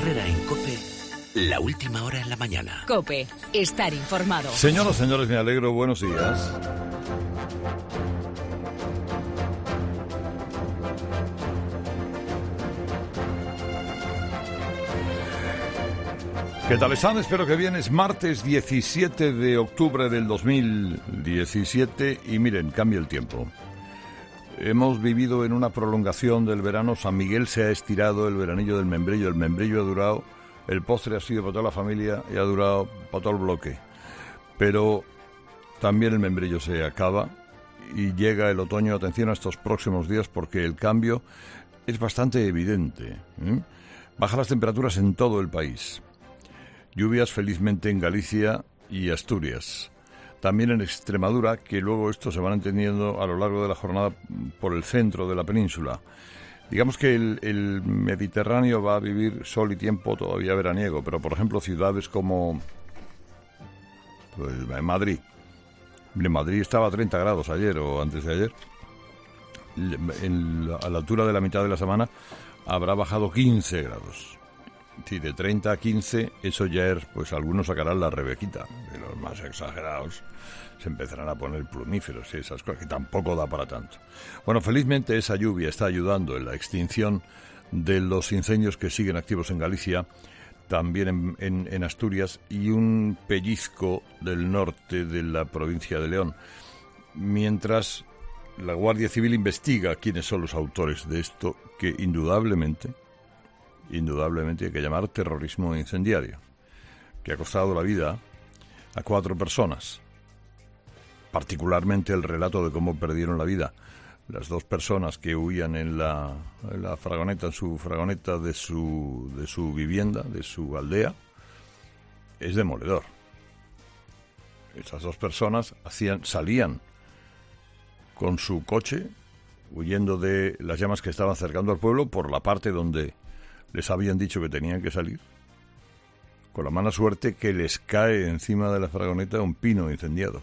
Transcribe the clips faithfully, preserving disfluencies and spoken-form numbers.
Herrera en COPE, la última hora en la mañana. COPE, estar informado. Señoras, señores, me alegro, buenos días. ¿Qué tal están? Espero que bien. Es martes diecisiete de octubre del dos mil diecisiete y miren, cambia el tiempo. Hemos vivido en una prolongación del verano. San Miguel se ha estirado, el veranillo del membrillo, el membrillo ha durado, el postre ha sido para toda la familia y ha durado para todo el bloque. Pero también el membrillo se acaba y llega el otoño. Atención a estos próximos días porque el cambio es bastante evidente, ¿eh? Bajan las temperaturas en todo el país. Lluvias felizmente en Galicia y Asturias. También en Extremadura, que luego esto se van entendiendo a lo largo de la jornada por el centro de la península. Digamos que el, el Mediterráneo va a vivir sol y tiempo todavía veraniego, pero por ejemplo ciudades como pues, Madrid. En Madrid estaba a treinta grados ayer o antes de ayer. En, a la altura de la mitad de la semana habrá bajado quince grados. Sí, de treinta a quince, eso ya es, pues algunos sacarán la rebequita, y los más exagerados se empezarán a poner plumíferos y esas cosas, que tampoco da para tanto. Bueno, felizmente esa lluvia está ayudando en la extinción de los incendios que siguen activos en Galicia, también en, en, en Asturias, y un pellizco del norte de la provincia de León, mientras la Guardia Civil investiga quiénes son los autores de esto, que indudablemente... Indudablemente hay que llamar terrorismo incendiario, que ha costado la vida a cuatro personas. Particularmente el relato de cómo perdieron la vida las dos personas que huían en la, en la fragoneta, en su fragoneta de su, de su vivienda, de su aldea, es demoledor. Esas dos personas hacían, salían con su coche, huyendo de las llamas que estaban acercando al pueblo, por la parte donde les habían dicho que tenían que salir, con la mala suerte que les cae encima de la fragoneta un pino incendiado.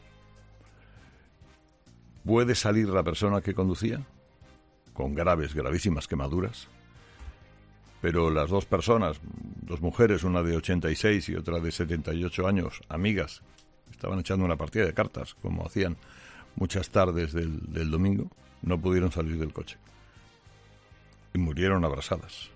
¿Puede salir la persona que conducía? Con graves, gravísimas quemaduras. Pero las dos personas, dos mujeres, una de ochenta y seis y otra de setenta y ocho años, amigas, estaban echando una partida de cartas, como hacían muchas tardes del, del domingo, no pudieron salir del coche. Y murieron abrasadas.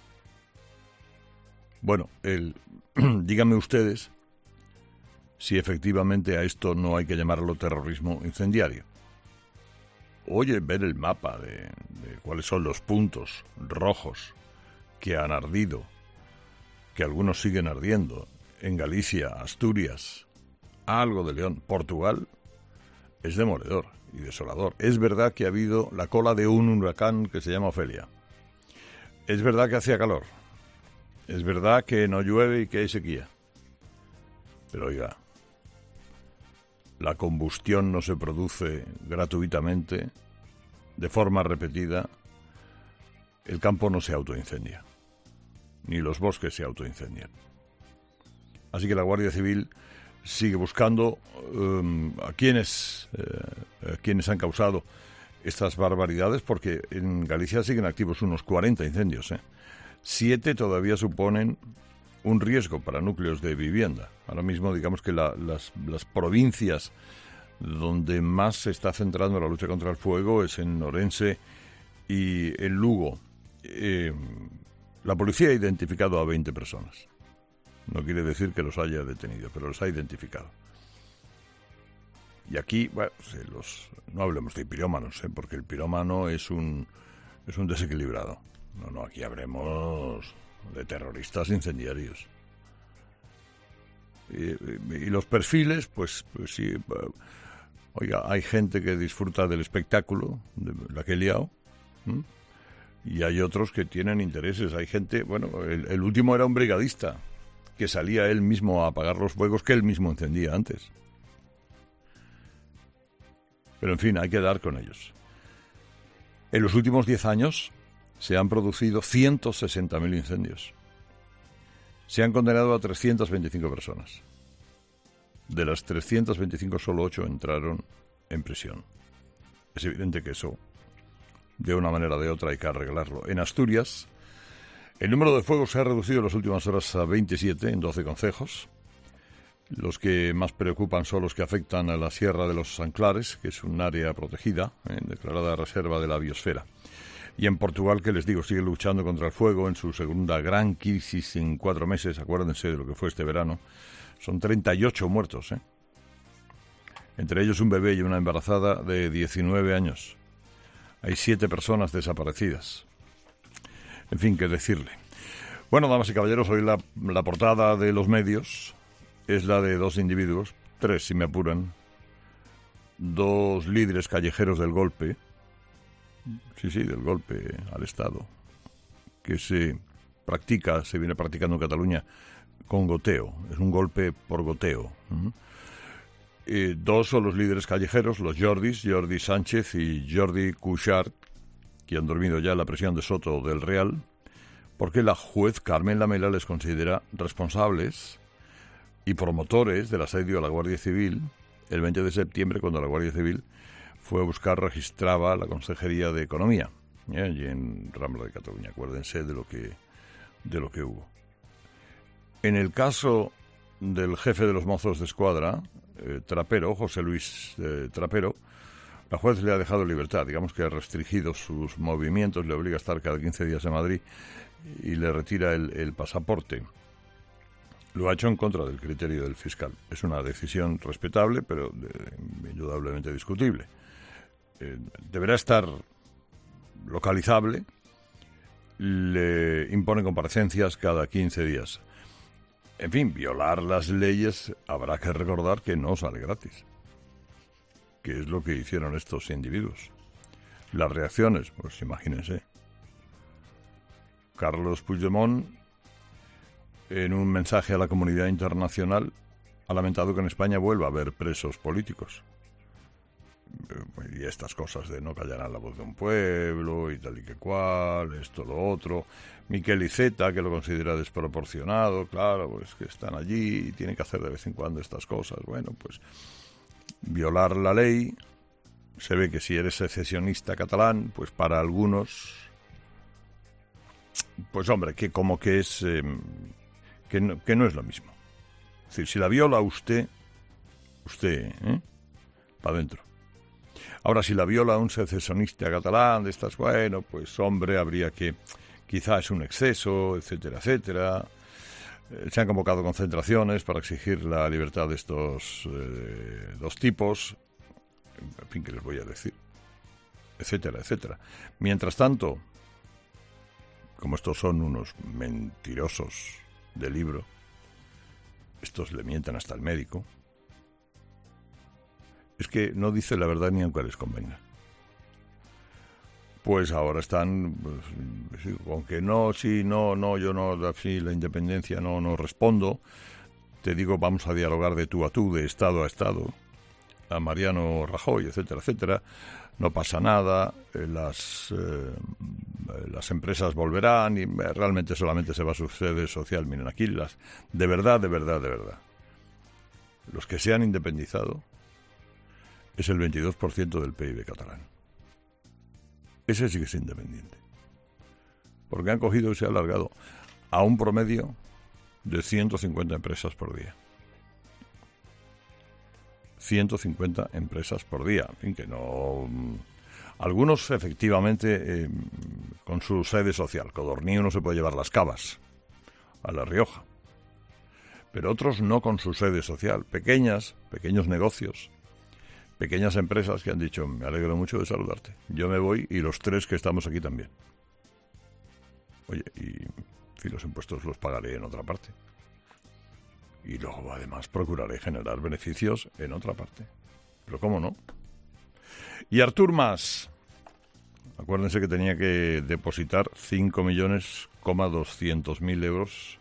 Bueno, el, díganme ustedes si efectivamente a esto no hay que llamarlo terrorismo incendiario. Oye, ver el mapa de, de cuáles son los puntos rojos que han ardido, que algunos siguen ardiendo, en Galicia, Asturias, algo de León, Portugal, es demoledor y desolador. Es verdad que ha habido la cola de un huracán que se llama Ofelia. Es verdad que hacía calor. Es verdad que no llueve y que hay sequía. Pero oiga, la combustión no se produce gratuitamente, de forma repetida. El campo no se autoincendia, ni los bosques se autoincendian. Así que la Guardia Civil sigue buscando um, a quienes, eh, a quienes han causado estas barbaridades, porque en Galicia siguen activos unos cuarenta incendios, ¿eh? Siete todavía suponen un riesgo para núcleos de vivienda. Ahora mismo, digamos que la, las, las provincias donde más se está centrando la lucha contra el fuego es en Orense y en Lugo. Eh, la policía ha identificado a veinte personas. No quiere decir que los haya detenido, pero los ha identificado. Y aquí, bueno, los, no hablemos de pirómanos, ¿eh? Porque el pirómano es un, es un desequilibrado. No, no, aquí hablemos de terroristas incendiarios. Y, y, y los perfiles, pues, pues sí, oiga, hay gente que disfruta del espectáculo, de la que he liado, ¿m? Y hay otros que tienen intereses. Hay gente, bueno, el, el último era un brigadista, que salía él mismo a apagar los fuegos que él mismo encendía antes. Pero en fin, hay que dar con ellos. En los últimos diez años se han producido ciento sesenta mil incendios. Se han condenado a trescientas veinticinco personas. De las trescientas veinticinco, solo ocho entraron en prisión. Es evidente que eso, de una manera o de otra, hay que arreglarlo. En Asturias, El número de fuegos se ha reducido en las últimas horas a veintisiete en doce concejos. Los que más preocupan son los que afectan a la Sierra de los Anclares, que es un área protegida, eh, declarada reserva de la biosfera. Y en Portugal, que les digo, sigue luchando contra el fuego en su segunda gran crisis en cuatro meses. Acuérdense de lo que fue este verano. Son treinta y ocho muertos, ¿eh? Entre ellos un bebé y una embarazada de diecinueve años. Hay siete personas desaparecidas. En fin, qué decirle. Bueno, damas y caballeros, hoy la, la portada de los medios es la de dos individuos, tres si me apuran, dos líderes callejeros del golpe, sí, sí, del golpe al Estado, que se practica, se viene practicando en Cataluña con goteo, es un golpe por goteo. Uh-huh. Eh, dos son los líderes callejeros, los Jordis, Jordi Sánchez y Jordi Cuixart, que han dormido ya en la prisión de Soto del Real, porque la juez Carmen Lamela les considera responsables y promotores del asedio a la Guardia Civil el veinte de septiembre, cuando la Guardia Civil fue a buscar, registraba la Consejería de Economía, ¿eh? allí en Rambla de Cataluña. Acuérdense de lo que, de lo que hubo. En el caso del jefe de los mozos de escuadra, eh, Trapero, José Luis eh, Trapero, la juez le ha dejado en libertad, digamos que ha restringido sus movimientos, le obliga a estar cada quince días en Madrid y le retira el, el pasaporte. Lo ha hecho en contra del criterio del fiscal. Es una decisión respetable, pero de, indudablemente discutible. Eh, deberá estar localizable, le imponen comparecencias cada quince días. En fin, violar las leyes habrá que recordar que no sale gratis. ¿Qué es lo que hicieron estos individuos? Las reacciones, pues imagínense. Carlos Puigdemont, en un mensaje a la comunidad internacional, ha lamentado que en España vuelva a haber presos políticos. Y estas cosas de no callarán la voz de un pueblo y tal y que cual, esto, lo otro. Miquel Iceta, que lo considera desproporcionado, claro, pues que están allí y tienen que hacer de vez en cuando estas cosas. Bueno, pues violar la ley, se ve que si eres secesionista catalán, pues para algunos, pues hombre, que como que es, eh, que, no, que no es lo mismo. Es decir, si la viola usted, usted, ¿eh? para adentro. Ahora, si la viola un secesionista catalán de estas, bueno, pues hombre, habría que, quizá es un exceso, etcétera, etcétera. Eh, se han convocado concentraciones para exigir la libertad de estos eh, dos tipos. En fin, ¿qué les voy a decir? Etcétera, etcétera. Mientras tanto, como estos son unos mentirosos de libro, estos le mienten hasta el médico, es que no dice la verdad ni aunque les convenga. Pues ahora están, pues, aunque no, sí, no, no, yo no, sí, la independencia no, no respondo, te digo, vamos a dialogar de tú a tú, de Estado a Estado, a Mariano Rajoy, etcétera, etcétera, no pasa nada, eh, las, eh, las empresas volverán y realmente solamente se va a su sede social. Miren, aquí las, de verdad, de verdad, de verdad, los que se han independizado es el veintidós por ciento del P I B catalán. Ese sí que es independiente. Porque han cogido y se ha alargado a un promedio de ciento cincuenta empresas por día. ciento cincuenta empresas por día. En fin, que no... Algunos, efectivamente, eh, con su sede social. Codornío no se puede llevar las cavas a La Rioja. Pero otros no con su sede social. Pequeñas, pequeños negocios, pequeñas empresas que han dicho, me alegro mucho de saludarte. Yo me voy y los tres que estamos aquí también. Oye, y si los impuestos los pagaré en otra parte. Y luego, además, procuraré generar beneficios en otra parte. Pero ¿cómo no? Y Artur Mas, acuérdense que tenía que depositar cinco millones doscientos mil euros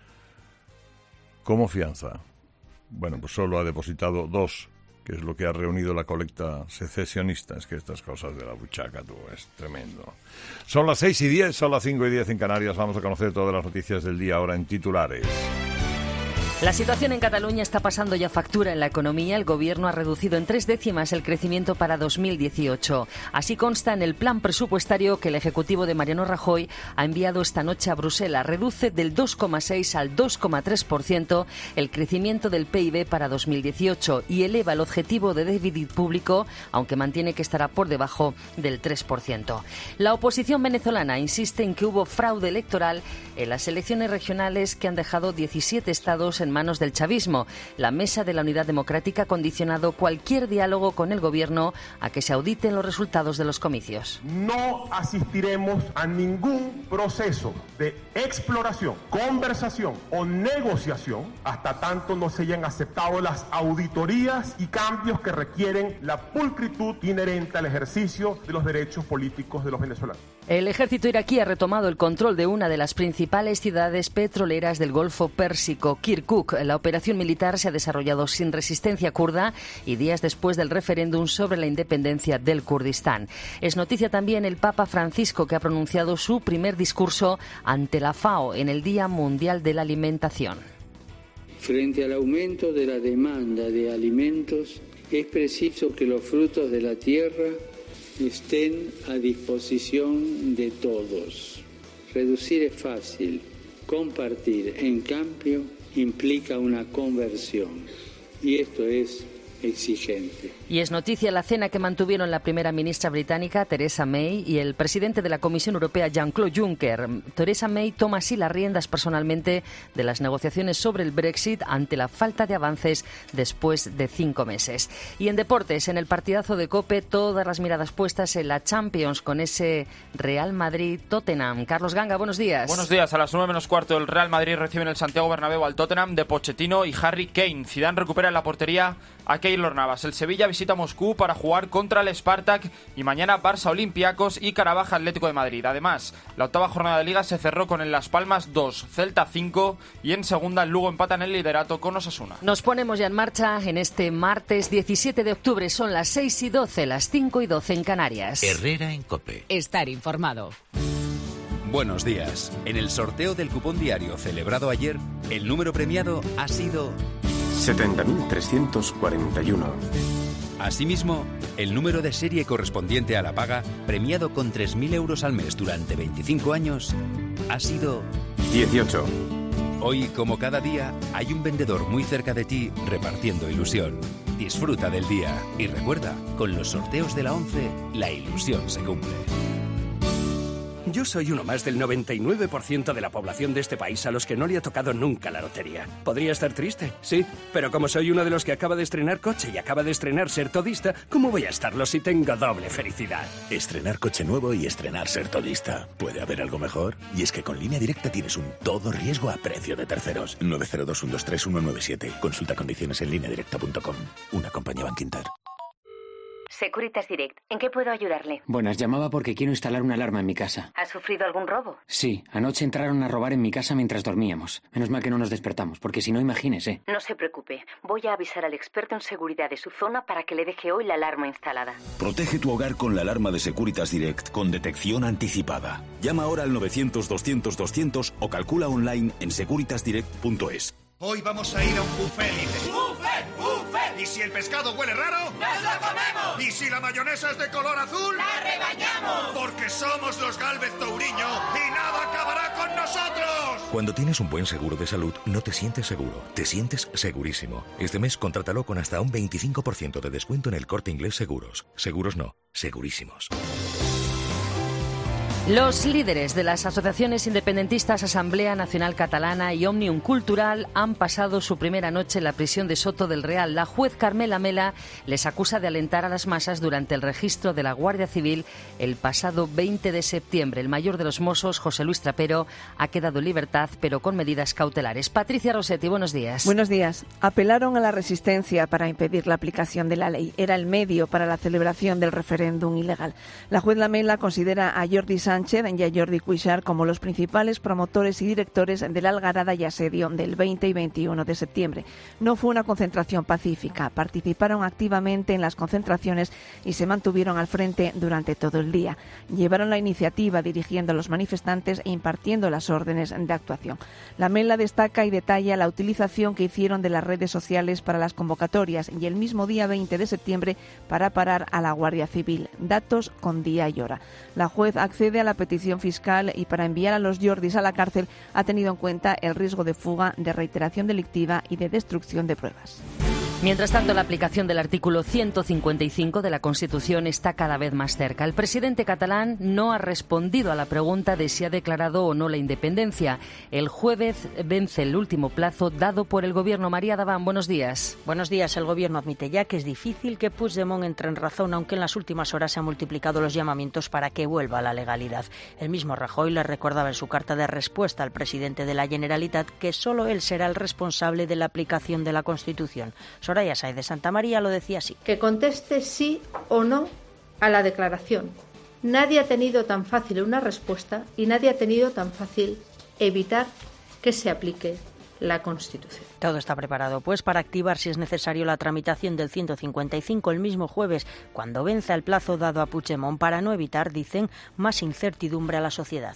como fianza. Bueno, pues solo ha depositado dos, que es lo que ha reunido la colecta secesionista. Es que estas cosas de la buchaca, tú, es tremendo. Son las seis y diez, son las cinco y diez en Canarias. Vamos a conocer todas las noticias del día ahora en titulares. La situación en Cataluña está pasando ya factura en la economía. El Gobierno ha reducido en tres décimas el crecimiento para dos mil dieciocho. Así consta en el plan presupuestario que el Ejecutivo de Mariano Rajoy ha enviado esta noche a Bruselas. Reduce del dos coma seis al dos coma tres por ciento el crecimiento del P I B para dos mil dieciocho y eleva el objetivo de déficit público, aunque mantiene que estará por debajo del tres por ciento. La oposición venezolana insiste en que hubo fraude electoral en las elecciones regionales que han dejado diecisiete estados en en manos del chavismo. La Mesa de la Unidad Democrática ha condicionado cualquier diálogo con el Gobierno a que se auditen los resultados de los comicios. No asistiremos a ningún proceso de exploración, conversación o negociación hasta tanto no se hayan aceptado las auditorías y cambios que requieren la pulcritud inherente al ejercicio de los derechos políticos de los venezolanos. El ejército iraquí ha retomado el control de una de las principales ciudades petroleras del Golfo Pérsico, Kirkuk. La operación militar se ha desarrollado sin resistencia kurda y días después del referéndum sobre la independencia del Kurdistán. Es noticia también el Papa Francisco, que ha pronunciado su primer discurso ante la FAO en el Día Mundial de la Alimentación. Frente al aumento de la demanda de alimentos, es preciso que los frutos de la tierra estén a disposición de todos. Reducir es fácil, compartir, en cambio, implica una conversión, y esto es exigente. Y es noticia la cena que mantuvieron la primera ministra británica, Theresa May, y el presidente de la Comisión Europea, Jean-Claude Juncker. Theresa May toma así las riendas personalmente de las negociaciones sobre el Brexit ante la falta de avances después de cinco meses. Y en deportes, en el partidazo de COPE, todas las miradas puestas en la Champions con ese Real Madrid-Tottenham. Carlos Ganga, buenos días. Buenos días. A las nueve menos cuarto el Real Madrid recibe en el Santiago Bernabéu al Tottenham de Pochettino y Harry Kane. Zidane recupera en la portería a Keylor Navas. El Sevilla visita Moscú para jugar contra el Spartak y mañana Barça Olympiacos y Carabaj Atlético de Madrid. Además, la octava jornada de Liga se cerró con el Las Palmas dos, Celta cinco y en segunda el Lugo empata en el liderato con Osasuna. Nos ponemos ya en marcha en este martes diecisiete de octubre. Son las seis y doce, las cinco y doce en Canarias. Herrera en COPE. Estar informado. Buenos días. En el sorteo del cupón diario celebrado ayer, el número premiado ha sido setenta mil trescientos cuarenta y uno. Asimismo, el número de serie correspondiente a la paga, premiado con tres mil euros al mes durante veinticinco años, ha sido dieciocho. Hoy, como cada día, hay un vendedor muy cerca de ti repartiendo ilusión. Disfruta del día y recuerda, con los sorteos de la once, la ilusión se cumple. Yo soy uno más del noventa y nueve por ciento de la población de este país a los que no le ha tocado nunca la lotería. Podría estar triste, sí, pero como soy uno de los que acaba de estrenar coche y acaba de estrenar ser todista, ¿cómo voy a estarlo si tengo doble felicidad? Estrenar coche nuevo y estrenar ser todista. ¿Puede haber algo mejor? Y es que con Línea Directa tienes un todo riesgo a precio de terceros. nueve cero dos, uno dos tres, uno nueve siete. Consulta condiciones en línea directa punto com. Una compañía Bankinter. Securitas Direct, ¿en qué puedo ayudarle? Buenas, llamaba porque quiero instalar una alarma en mi casa. ¿Ha sufrido algún robo? Sí, anoche entraron a robar en mi casa mientras dormíamos. Menos mal que no nos despertamos, porque si no, imagínese. No se preocupe, voy a avisar al experto en seguridad de su zona para que le deje hoy la alarma instalada. Protege tu hogar con la alarma de Securitas Direct con detección anticipada. Llama ahora al novecientos, doscientos, doscientos o calcula online en securitas direct punto es. Hoy vamos a ir a un buffet libre. ¡Buffet! ¡Buffet! ¿Y si el pescado huele raro? ¡Nos lo comemos! ¿Y si la mayonesa es de color azul? ¡La rebañamos! Porque somos los Gálvez Touriño y nada acabará con nosotros. Cuando tienes un buen seguro de salud, no te sientes seguro, te sientes segurísimo. Este mes contrátalo con hasta un veinticinco por ciento de descuento en el Corte Inglés Seguros. Seguros no, segurísimos. Los líderes de las asociaciones independentistas Asamblea Nacional Catalana y Òmnium Cultural han pasado su primera noche en la prisión de Soto del Real. La juez Carmela Mela les acusa de alentar a las masas durante el registro de la Guardia Civil el pasado veinte de septiembre. El mayor de los Mossos, José Luis Trapero, ha quedado en libertad, pero con medidas cautelares. Patricia Rossetti, buenos días. Buenos días. Apelaron a la resistencia para impedir la aplicación de la ley. Era el medio para la celebración del referéndum ilegal. La juez Lamela considera a Jordi Sánchez Sánchez y a Jordi Cuixart como los principales promotores y directores de la algarada y asedio del veinte y veintiuno de septiembre. No fue una concentración pacífica, participaron activamente en las concentraciones y se mantuvieron al frente durante todo el día. Llevaron la iniciativa dirigiendo a los manifestantes e impartiendo las órdenes de actuación. La Mela destaca y detalla la utilización que hicieron de las redes sociales para las convocatorias y el mismo día veinte de septiembre para parar a la Guardia Civil. Datos con día y hora. La juez accede a la petición fiscal y para enviar a los Jordis a la cárcel ha tenido en cuenta el riesgo de fuga, de reiteración delictiva y de destrucción de pruebas. Mientras tanto, la aplicación del artículo ciento cincuenta y cinco de la Constitución está cada vez más cerca. El presidente catalán no ha respondido a la pregunta de si ha declarado o no la independencia. El jueves vence el último plazo dado por el Gobierno. María Daván, buenos días. Buenos días. El Gobierno admite ya que es difícil que Puigdemont entre en razón, aunque en las últimas horas se han multiplicado los llamamientos para que vuelva a la legalidad. El mismo Rajoy le recordaba en su carta de respuesta al presidente de la Generalitat que solo él será el responsable de la aplicación de la Constitución. Soraya Sáez de Santa María lo decía así. Que conteste sí o no a la declaración. Nadie ha tenido tan fácil una respuesta y nadie ha tenido tan fácil evitar que se aplique la Constitución. Todo está preparado, pues, para activar, si es necesario, la tramitación del ciento cincuenta y cinco el mismo jueves, cuando venza el plazo dado a Puigdemont, para no evitar, dicen, más incertidumbre a la sociedad.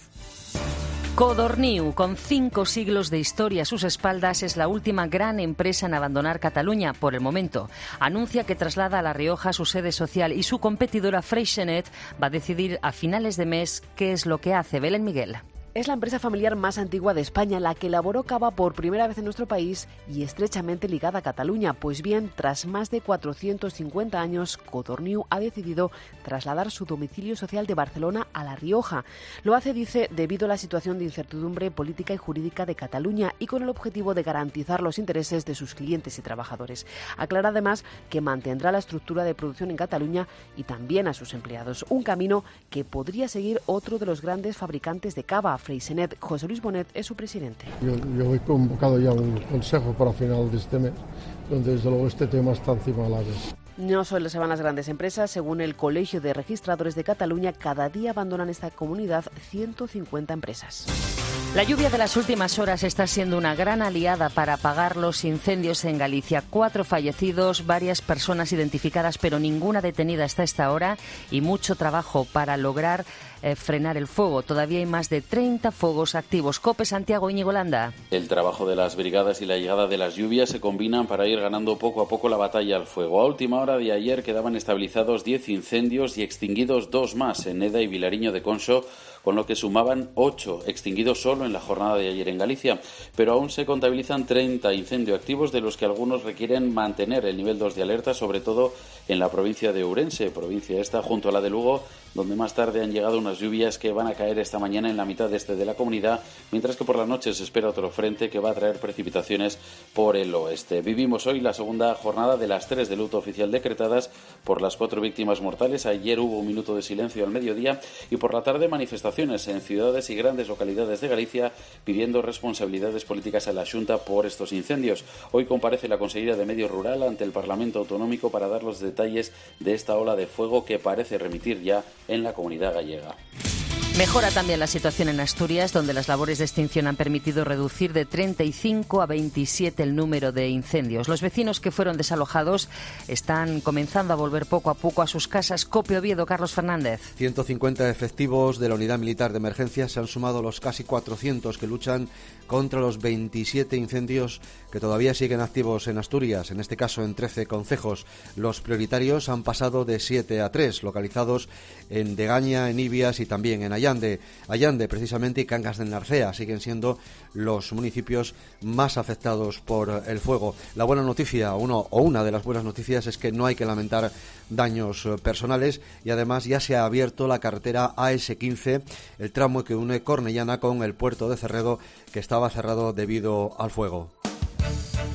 Codorniu, con cinco siglos de historia a sus espaldas, es la última gran empresa en abandonar Cataluña por el momento. Anuncia que traslada a La Rioja su sede social y su competidora Freixenet va a decidir a finales de mes qué es lo que hace. Belén Miguel. Es la empresa familiar más antigua de España, la que elaboró cava por primera vez en nuestro país y estrechamente ligada a Cataluña. Pues bien, tras más de cuatrocientos cincuenta años, Codorniu ha decidido trasladar su domicilio social de Barcelona a La Rioja. Lo hace, dice, debido a la situación de incertidumbre política y jurídica de Cataluña y con el objetivo de garantizar los intereses de sus clientes y trabajadores. Aclara además que mantendrá la estructura de producción en Cataluña y también a sus empleados. Un camino que podría seguir otro de los grandes fabricantes de cava, Freixenet. José Luis Bonet es su presidente. Yo, yo he convocado ya un consejo para final de este mes, donde desde luego este tema está encima de la mesa. No solo se van las grandes empresas. Según el Colegio de Registradores de Cataluña, cada día abandonan esta comunidad ciento cincuenta empresas. La lluvia de las últimas horas está siendo una gran aliada para apagar los incendios en Galicia. Cuatro fallecidos, varias personas identificadas, pero ninguna detenida hasta esta hora y mucho trabajo para lograr eh, frenar el fuego. Todavía hay más de treinta fuegos activos. COPE, Santiago, Íñigo Landa. El trabajo de las brigadas y la llegada de las lluvias se combinan para ir ganando poco a poco la batalla al fuego. A última hora de ayer quedaban estabilizados diez incendios y extinguidos dos más en Eda y Vilariño de Conso, con lo que sumaban ocho extinguidos solo en la jornada de ayer en Galicia. Pero aún se contabilizan treinta incendios activos, de los que algunos requieren mantener el nivel dos de alerta, sobre todo en la provincia de Ourense, provincia esta junto a la de Lugo, donde más tarde han llegado unas lluvias que van a caer esta mañana en la mitad este de la comunidad, mientras que por la noche se espera otro frente que va a traer precipitaciones por el oeste. Vivimos hoy la segunda jornada de las tres de luto oficial decretadas por las cuatro víctimas mortales. Ayer hubo un minuto de silencio al mediodía y por la tarde manifestaciones en ciudades y grandes localidades de Galicia pidiendo responsabilidades políticas a la Xunta por estos incendios. Hoy comparece la consellera de Medio Rural ante el Parlamento Autonómico para dar los detalles de esta ola de fuego que parece remitir ya en la comunidad gallega. Mejora también la situación en Asturias, donde las labores de extinción han permitido reducir de treinta y cinco a veintisiete el número de incendios. Los vecinos que fueron desalojados están comenzando a volver poco a poco a sus casas. COPE Oviedo, Carlos Fernández. ciento cincuenta efectivos de la Unidad Militar de Emergencia se han sumado a los casi cuatrocientos que luchan contra los veintisiete incendios que todavía siguen activos en Asturias, en este caso en trece concejos. Los prioritarios han pasado de siete a tres, localizados en Degaña, en Ibias y también en Allande. Allande, precisamente, y Cangas de Narcea siguen siendo los municipios más afectados por el fuego. La buena noticia, uno o una de las buenas noticias, es que no hay que lamentar daños personales y además ya se ha abierto la carretera A S quince, el tramo que une Cornellana con el puerto de Cerredo, que estaba cerrado debido al fuego.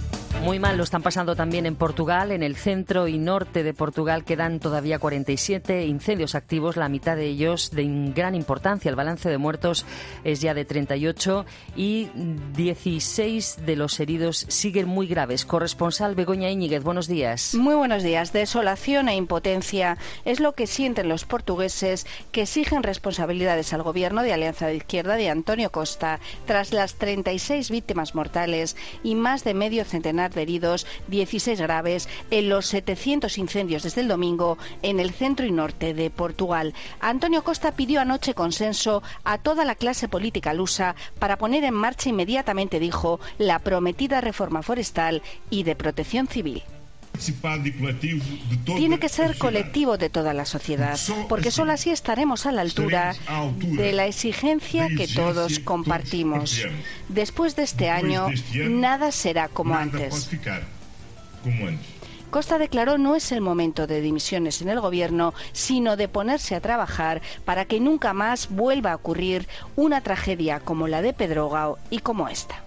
Muy mal lo están pasando también en Portugal. En el centro y norte de Portugal quedan todavía cuarenta y siete incendios activos, la mitad de ellos de gran importancia. El balance de muertos es ya de treinta y ocho y dieciséis de los heridos siguen muy graves. Corresponsal Begoña Íñiguez, buenos días. Muy buenos días. Desolación e impotencia es lo que sienten los portugueses que exigen responsabilidades al gobierno de Alianza de Izquierda de Antonio Costa tras las treinta y seis víctimas mortales y más de medio centenar de heridos, dieciséis graves, en los setecientos incendios desde el domingo en el centro y norte de Portugal. Antonio Costa pidió anoche consenso a toda la clase política lusa para poner en marcha inmediatamente, dijo, la prometida reforma forestal y de protección civil. Tiene que ser colectivo de toda la sociedad, porque solo así estaremos a la altura de la exigencia que todos compartimos. Después de este año, nada será como antes. Costa declaró no es el momento de dimisiones en el gobierno, sino de ponerse a trabajar para que nunca más vuelva a ocurrir una tragedia como la de Pedrógao y como esta.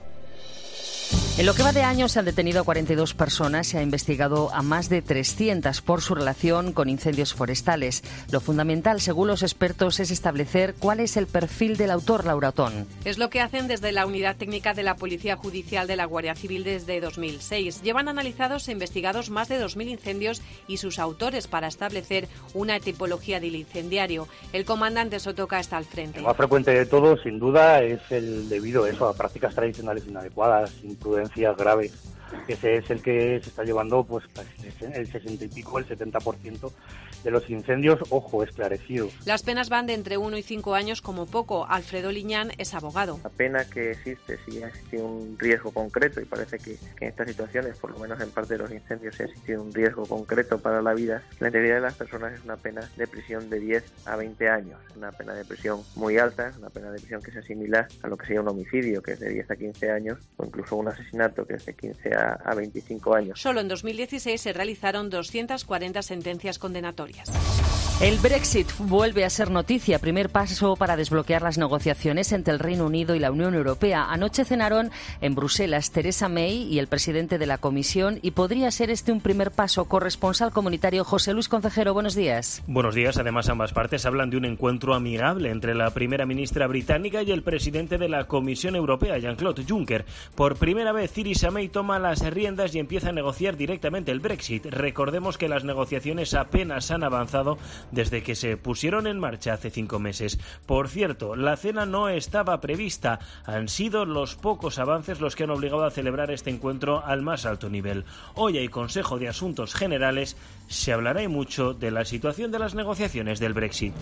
En lo que va de año se han detenido a cuarenta y dos personas, se ha investigado a más de trescientas por su relación con incendios forestales. Lo fundamental, según los expertos, es establecer cuál es el perfil del autor, Laura Otón. Es lo que hacen desde la Unidad Técnica de la Policía Judicial de la Guardia Civil desde dos mil seis. Llevan analizados e investigados más de dos mil incendios y sus autores para establecer una tipología del incendiario. El comandante Sotoca está al frente. El más frecuente de todo, sin duda, es el debido eso, a prácticas tradicionales inadecuadas, imprudencias graves. Ese es el que se está llevando pues el sesenta y pico, el setenta por ciento de los incendios, ojo, esclarecidos. Las penas van de entre uno y cinco años como poco. Alfredo Liñán es abogado. La pena que existe si ha existido un riesgo concreto, y parece que, que en estas situaciones, por lo menos en parte de los incendios, si ha existido un riesgo concreto para la vida, la integridad de las personas, es una pena de prisión de diez a veinte años. Una pena de prisión muy alta, una pena de prisión que se asimila a lo que sería un homicidio, que es de diez a quince años, o incluso un asesinato, que es de quince a veinticinco años. Solo en dos mil dieciséis se realizaron doscientas cuarenta sentencias condenatorias. El Brexit vuelve a ser noticia, primer paso para desbloquear las negociaciones entre el Reino Unido y la Unión Europea. Anoche cenaron en Bruselas Theresa May y el presidente de la Comisión y podría ser este un primer paso. Corresponsal comunitario José Luis Concejero, buenos días. Buenos días. Además, ambas partes hablan de un encuentro amigable entre la primera ministra británica y el presidente de la Comisión Europea, Jean-Claude Juncker. Por primera vez, Theresa May toma las riendas y empieza a negociar directamente el Brexit. Recordemos que las negociaciones apenas han avanzado desde que se pusieron en marcha hace cinco meses. Por cierto, la cena no estaba prevista. Han sido los pocos avances los que han obligado a celebrar este encuentro al más alto nivel. Hoy hay Consejo de Asuntos Generales. Se hablará y mucho de la situación de las negociaciones del Brexit.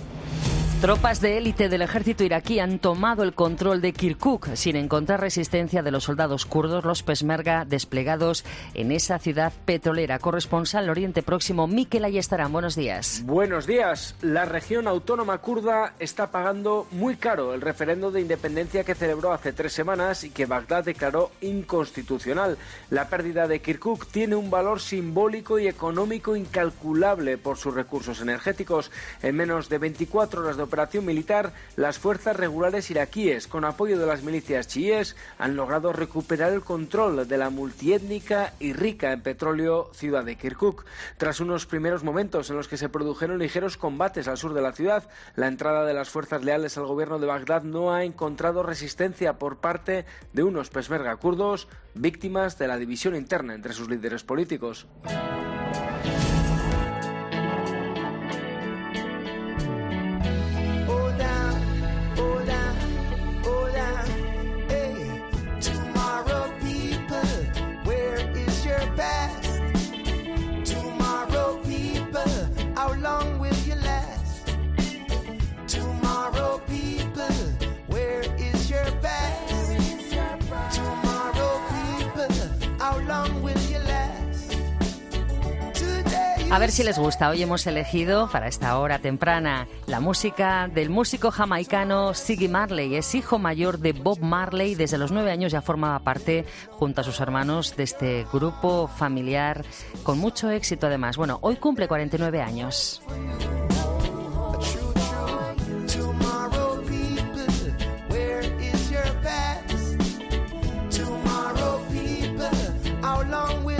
Tropas de élite del ejército iraquí han tomado el control de Kirkuk sin encontrar resistencia de los soldados kurdos, los peshmerga desplegados en esa ciudad petrolera. Corresponsal Oriente Próximo, Mikel Ayestarán, buenos días. Buenos días. La región autónoma kurda está pagando muy caro el referendo de independencia que celebró hace tres semanas y que Bagdad declaró inconstitucional. La pérdida de Kirkuk tiene un valor simbólico y económico incalculable por sus recursos energéticos. En menos de veinticuatro horas de operación militar, las fuerzas regulares iraquíes, con apoyo de las milicias chiíes, han logrado recuperar el control de la multiétnica y rica en petróleo ciudad de Kirkuk. Tras unos primeros momentos en los que se produjeron ligeros combates al sur de la ciudad, la entrada de las fuerzas leales al gobierno de Bagdad no ha encontrado resistencia por parte de unos peshmerga kurdos, víctimas de la división interna entre sus líderes políticos. A ver si les gusta. Hoy hemos elegido para esta hora temprana la música del músico jamaicano Ziggy Marley. Es hijo mayor de Bob Marley. Desde los nueve años ya formaba parte, junto a sus hermanos, de este grupo familiar con mucho éxito además. Bueno, hoy cumple cuarenta y nueve años. How long will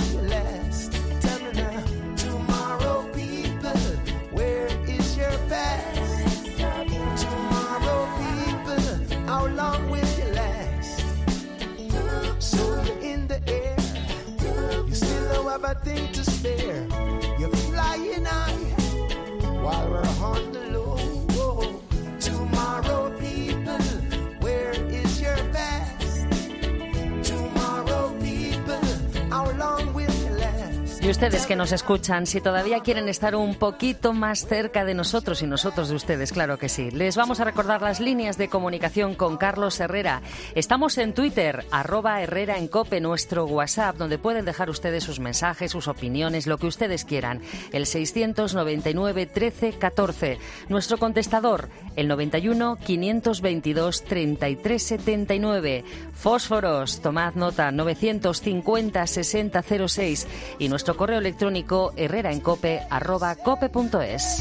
nothing to spare. You're flying high while we're on the low. Tomorrow, people, where is your past? Tomorrow, people, how long will it last? Y ustedes que nos escuchan, si todavía quieren estar un poquito más cerca de nosotros y nosotros de ustedes, claro que sí. Les vamos a recordar las líneas de comunicación con Carlos Herrera. Estamos en Twitter, arroba Herrera en Cope, nuestro WhatsApp, donde pueden dejar ustedes sus mensajes, sus opiniones, lo que ustedes quieran. El seiscientos noventa y nueve trece catorce. Nuestro contestador, el noventa y uno quinientos veintidós treinta y tres setenta y nueve. Fósforos, tomad nota, novecientos cincuenta sesenta cero seis. Y nuestro correo electrónico herreraencope arroba cope punto es.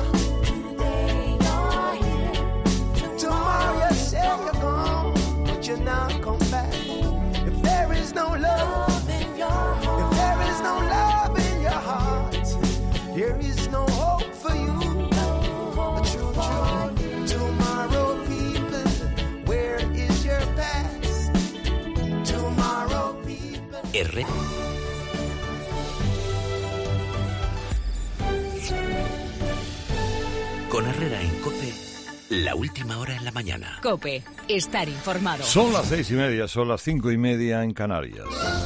R. Con Herrera en Cope, la última hora en la mañana. Cope, estar informado. Son las seis y media, son las cinco y media en Canarias.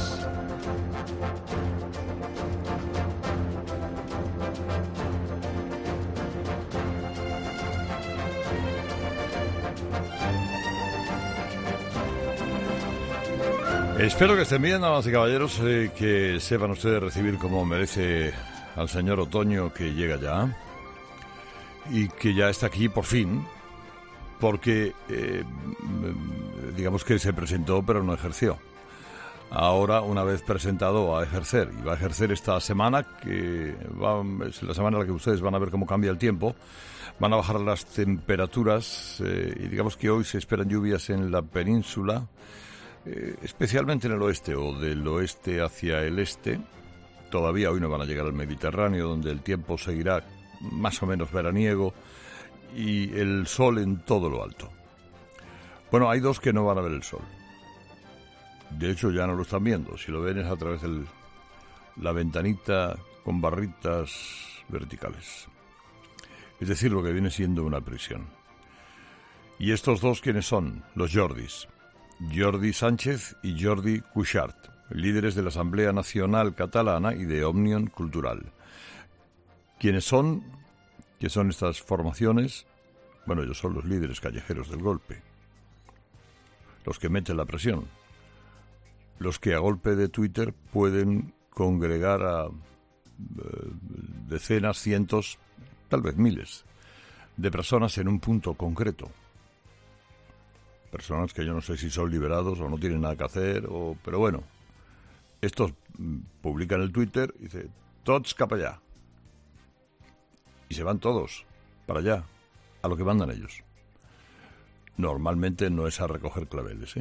Espero que estén bien, damas y caballeros, eh, que sepan ustedes recibir como merece al señor Otoño, que llega ya y que ya está aquí por fin, porque eh, digamos que se presentó pero no ejerció. Ahora, una vez presentado, va a ejercer, y va a ejercer esta semana, que va, es la semana en la que ustedes van a ver cómo cambia el tiempo. Van a bajar las temperaturas, eh, y digamos que hoy se esperan lluvias en la península, Eh, especialmente en el oeste o del oeste hacia el este. Todavía hoy no van a llegar al Mediterráneo, donde el tiempo seguirá más o menos veraniego y el sol en todo lo alto. Bueno, hay dos que no van a ver el sol. De hecho, ya no lo están viendo. Si lo ven es a través de la ventanita con barritas verticales. Es decir, lo que viene siendo una prisión. ¿Y estos dos quiénes son? Los Jordis. Jordi Sánchez y Jordi Cuixart, líderes de la Asamblea Nacional Catalana y de Òmnium Cultural. ¿Quiénes son? ¿Qué son estas formaciones? Bueno, ellos son los líderes callejeros del golpe, los que meten la presión, los que a golpe de Twitter pueden congregar a eh, decenas, cientos, tal vez miles de personas en un punto concreto. Personas que yo no sé si son liberados o no tienen nada que hacer, o, pero bueno, estos publican el Twitter y dicen, tots cap allá. Y se van todos para allá, a lo que mandan ellos. Normalmente no es a recoger claveles, ¿eh?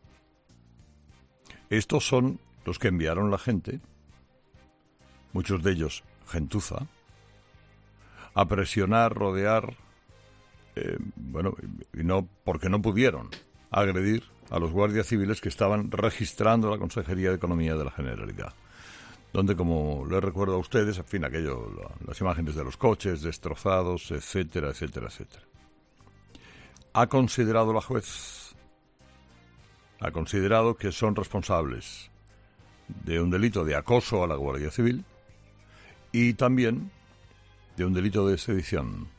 Estos son los que enviaron la gente, muchos de ellos gentuza, a presionar, rodear, Eh, bueno, y no porque no pudieron agredir a los guardias civiles que estaban registrando la Consejería de Economía de la Generalidad, donde, como les recuerdo a ustedes, en fin, aquello, la, las imágenes de los coches destrozados, etcétera, etcétera, etcétera. Ha considerado la juez, ha considerado que son responsables de un delito de acoso a la Guardia Civil y también de un delito de sedición.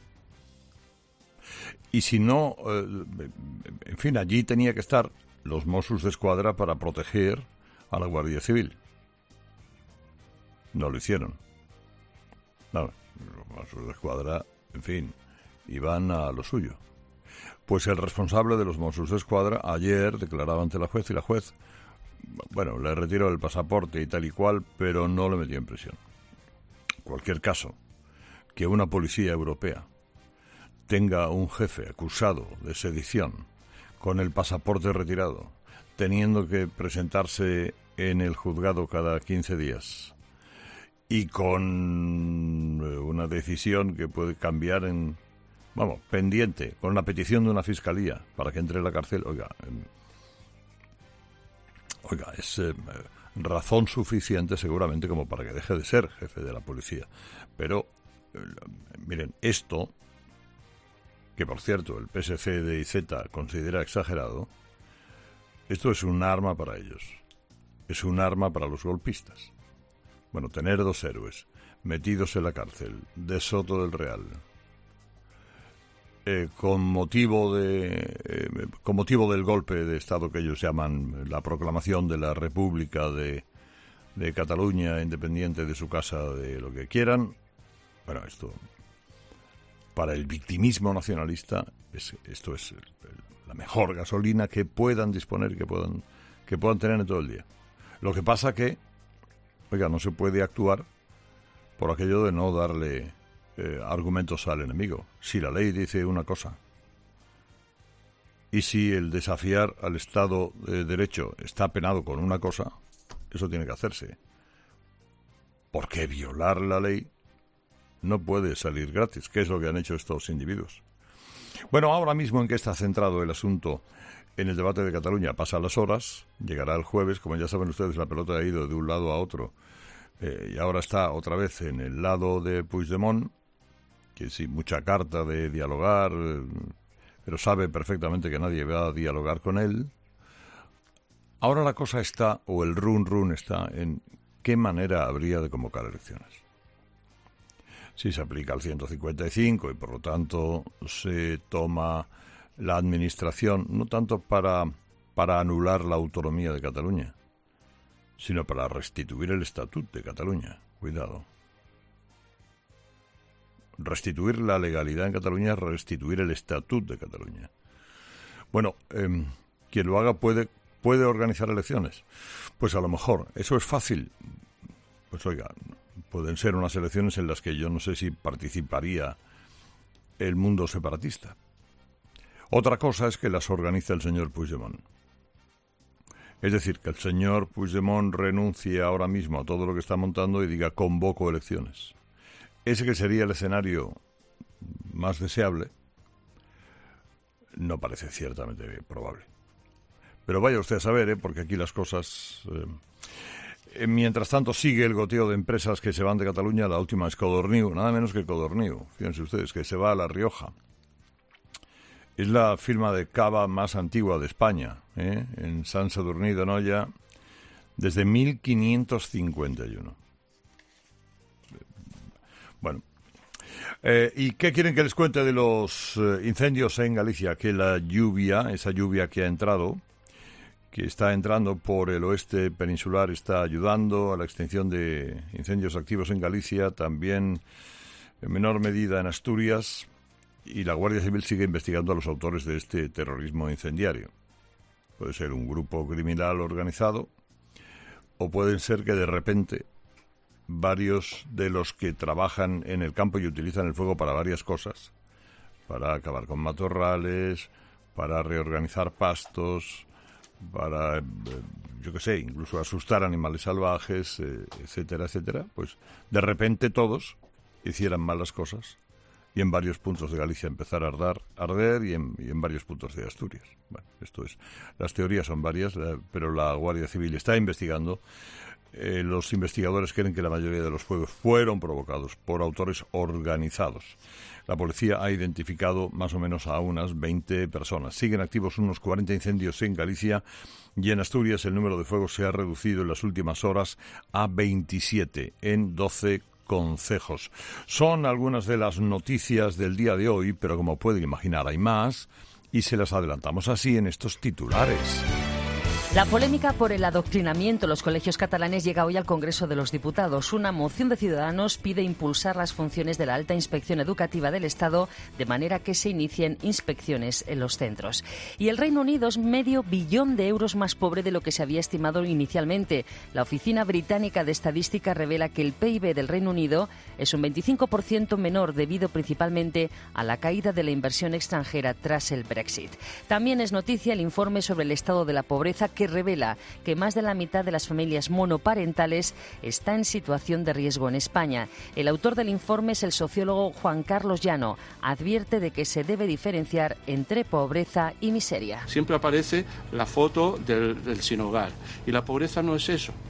Y si no, eh, en fin, allí tenía que estar los Mossos d'Esquadra para proteger a la Guardia Civil. No lo hicieron. No, los Mossos d'Esquadra, en fin, iban a lo suyo. Pues el responsable de los Mossos d'Esquadra ayer declaraba ante la juez y la juez, bueno, le retiró el pasaporte y tal y cual, pero no le metió en prisión. En cualquier caso, que una policía europea tenga un jefe acusado de sedición, con el pasaporte retirado, teniendo que presentarse en el juzgado cada quince días, y con una decisión que puede cambiar en, vamos, pendiente, con la petición de una fiscalía para que entre en la cárcel, oiga, eh, oiga, es, eh, razón suficiente seguramente como para que deje de ser jefe de la policía. Pero, eh, miren, esto, que por cierto el P S C de I Z considera exagerado, esto es un arma para ellos. Es un arma para los golpistas. Bueno, tener dos héroes metidos en la cárcel de Soto del Real, eh, con motivo de eh, con motivo del golpe de Estado que ellos llaman la proclamación de la República de, de Cataluña, independiente de su casa, de lo que quieran. Bueno, esto, para el victimismo nacionalista, es, esto es el, el, la mejor gasolina que puedan disponer, que puedan, que puedan tener en todo el día. Lo que pasa que, oiga, no se puede actuar por aquello de no darle eh, argumentos al enemigo. Si la ley dice una cosa y si el desafiar al Estado de Derecho está penado con una cosa, eso tiene que hacerse. Porque violar la ley no puede salir gratis, que es lo que han hecho estos individuos. Bueno, ahora mismo, ¿en qué está centrado el asunto en el debate de Cataluña? Pasan las horas, llegará el jueves, como ya saben ustedes, la pelota ha ido de un lado a otro, eh, y ahora está otra vez en el lado de Puigdemont, que sí, mucha carta de dialogar, eh, pero sabe perfectamente que nadie va a dialogar con él. Ahora la cosa está, o el run run está, en qué manera habría de convocar elecciones. Si se aplica el ciento cincuenta y cinco y por lo tanto se toma la administración, no tanto para, para anular la autonomía de Cataluña, sino para restituir el estatut de Cataluña. Cuidado. Restituir la legalidad en Cataluña es restituir el estatut de Cataluña. Bueno, eh, quien lo haga puede, puede organizar elecciones. Pues a lo mejor, ¿eso es fácil? Pues oiga, pueden ser unas elecciones en las que yo no sé si participaría el mundo separatista. Otra cosa es que las organice el señor Puigdemont. Es decir, que el señor Puigdemont renuncie ahora mismo a todo lo que está montando y diga convoco elecciones. Ese que sería el escenario más deseable no parece ciertamente probable. Pero vaya usted a saber, ¿eh? Porque aquí las cosas... Eh, mientras tanto sigue el goteo de empresas que se van de Cataluña. La última es Codorniu, nada menos que Codorniu. Fíjense ustedes, que se va a La Rioja. Es la firma de cava más antigua de España, ¿eh? En Sant Sadurní d'Anoia, desde mil quinientos cincuenta y uno. Bueno, eh, ¿y qué quieren que les cuente de los eh, incendios en Galicia? Que la lluvia, esa lluvia que ha entrado, que está entrando por el oeste peninsular, está ayudando a la extinción de incendios activos en Galicia, también en menor medida en Asturias, y la Guardia Civil sigue investigando a los autores de este terrorismo incendiario. Puede ser un grupo criminal organizado, o pueden ser que de repente varios de los que trabajan en el campo y utilizan el fuego para varias cosas, para acabar con matorrales, para reorganizar pastos, para, yo qué sé, incluso asustar animales salvajes, eh, etcétera, etcétera, pues de repente todos hicieran malas cosas y en varios puntos de Galicia empezar a arder, arder y, en, y en varios puntos de Asturias. Bueno, esto es, las teorías son varias, pero la Guardia Civil está investigando. Eh, los investigadores creen que la mayoría de los fuegos fueron provocados por autores organizados. La policía ha identificado más o menos a unas veinte personas. Siguen activos unos cuarenta incendios en Galicia y en Asturias el número de fuegos se ha reducido en las últimas horas a veintisiete en doce concejos. Son algunas de las noticias del día de hoy, pero como pueden imaginar hay más y se las adelantamos así en estos titulares. La polémica por el adoctrinamiento en los colegios catalanes llega hoy al Congreso de los Diputados. Una moción de Ciudadanos pide impulsar las funciones de la alta inspección educativa del Estado de manera que se inicien inspecciones en los centros. Y el Reino Unido es medio billón de euros más pobre de lo que se había estimado inicialmente. La Oficina Británica de Estadística revela que el P I B del Reino Unido es un veinticinco por ciento menor debido principalmente a la caída de la inversión extranjera tras el Brexit. También es noticia el informe sobre el estado de la pobreza que revela que más de la mitad de las familias monoparentales está en situación de riesgo en España. El autor del informe es el sociólogo Juan Carlos Llano. Advierte de que se debe diferenciar entre pobreza y miseria. Siempre aparece la foto del, del sin hogar y la pobreza no es eso.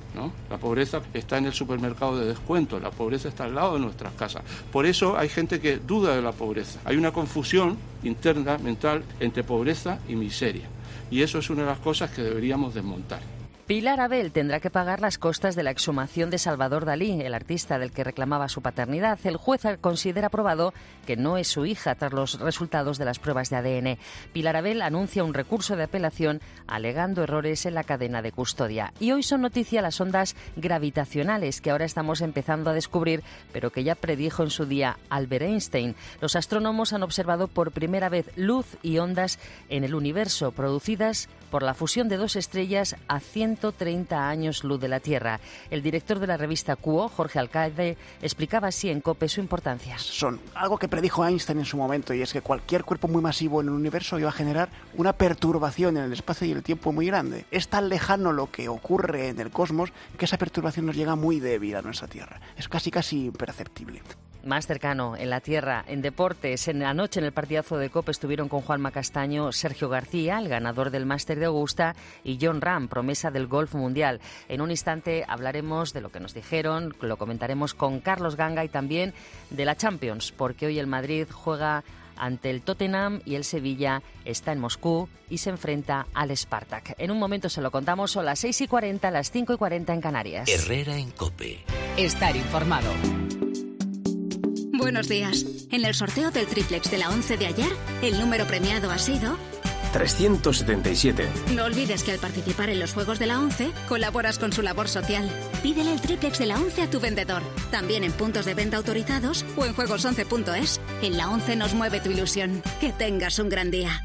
¿no? La pobreza está en el supermercado de descuento, la pobreza está al lado de nuestras casas. Por eso hay gente que duda de la pobreza. Hay una confusión interna, mental, entre pobreza y miseria. Y eso es una de las cosas que deberíamos desmontar. Pilar Abel tendrá que pagar las costas de la exhumación de Salvador Dalí, el artista del que reclamaba su paternidad. El juez considera probado que no es su hija tras los resultados de las pruebas de A D N. Pilar Abel anuncia un recurso de apelación alegando errores en la cadena de custodia. Y hoy son noticia las ondas gravitacionales que ahora estamos empezando a descubrir, pero que ya predijo en su día Albert Einstein. Los astrónomos han observado por primera vez luz y ondas en el universo producidas por la fusión de dos estrellas a ciento treinta años luz de la Tierra. El director de la revista Cuo, Jorge Alcaide, explicaba así en COPE su importancia. Son algo que predijo Einstein en su momento, y es que cualquier cuerpo muy masivo en el universo iba a generar una perturbación en el espacio y el tiempo muy grande. Es tan lejano lo que ocurre en el cosmos que esa perturbación nos llega muy débil a nuestra Tierra. Es casi casi imperceptible. Más cercano, en la Tierra, en deportes. En la noche, en el partidazo de COPE, estuvieron con Juanma Castaño, Sergio García, el ganador del Máster de Augusta, y Jon Rahm, promesa del golf mundial. En un instante hablaremos de lo que nos dijeron, lo comentaremos con Carlos Ganga y también de la Champions, porque hoy el Madrid juega ante el Tottenham y el Sevilla está en Moscú y se enfrenta al Spartak. En un momento se lo contamos, son las seis y cuarenta, las cinco y cuarenta en Canarias. Herrera en COPE. Estar informado. Buenos días. En el sorteo del triplex de la once de ayer, el número premiado ha sido trescientos setenta y siete. No olvides que al participar en los Juegos de la once, colaboras con su labor social. Pídele el triplex de la once a tu vendedor. También en puntos de venta autorizados o en juegos once punto es. En la once nos mueve tu ilusión. Que tengas un gran día.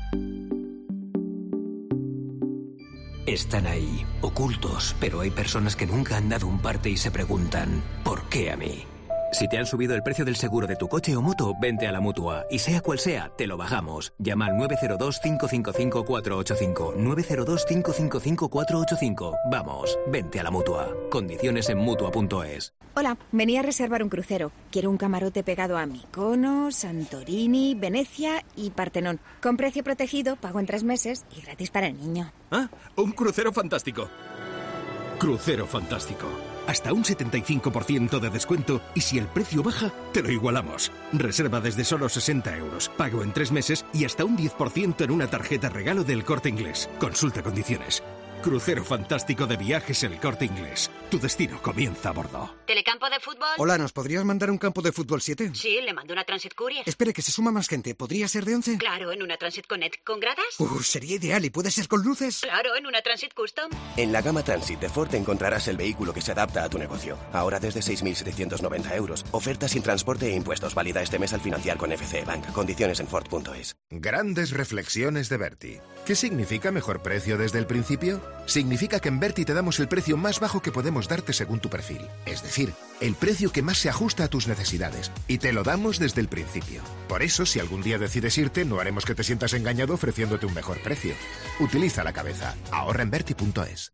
Están ahí, ocultos, pero hay personas que nunca han dado un parte y se preguntan, ¿por qué a mí? Si te han subido el precio del seguro de tu coche o moto, vente a la Mutua. Y sea cual sea, te lo bajamos. Llama al nueve cero dos, cinco cinco cinco, cuatro ocho cinco. nueve cero dos, cinco cinco cinco, cuatro ocho cinco. Vamos, vente a la Mutua. Condiciones en Mutua punto es. Hola, venía a reservar un crucero. Quiero un camarote pegado a Mykonos, Santorini, Venecia y Partenón. Con precio protegido, pago en tres meses y gratis para el niño. Ah, un crucero fantástico. Crucero fantástico. Hasta un setenta y cinco por ciento de descuento y si el precio baja, te lo igualamos. Reserva desde solo sesenta euros, pago en tres meses y hasta un diez por ciento en una tarjeta regalo del Corte Inglés. Consulta condiciones. Crucero fantástico de viajes El Corte Inglés. Tu destino comienza a bordo. ¿Telecampo de fútbol? Hola, ¿nos podrías mandar un campo de fútbol siete? Sí, le mando una Transit Courier. Espere, que se suma más gente. ¿Podría ser de once? Claro, en una Transit Connect. ¿Con gradas? Uh, sería ideal. ¿Y puede ser con luces? Claro, en una Transit Custom. En la gama Transit de Ford encontrarás el vehículo que se adapta a tu negocio. Ahora desde seis mil setecientos noventa euros. Oferta sin transporte e impuestos. Válida este mes al financiar con F C E Bank. Condiciones en Ford punto es. Grandes reflexiones de Berti. ¿Qué significa mejor precio desde el principio? Significa que en Berti te damos el precio más bajo que podemos darte según tu perfil. Es decir, el precio que más se ajusta a tus necesidades. Y te lo damos desde el principio. Por eso, si algún día decides irte, no haremos que te sientas engañado ofreciéndote un mejor precio. Utiliza la cabeza. Ahorra en Berti punto es.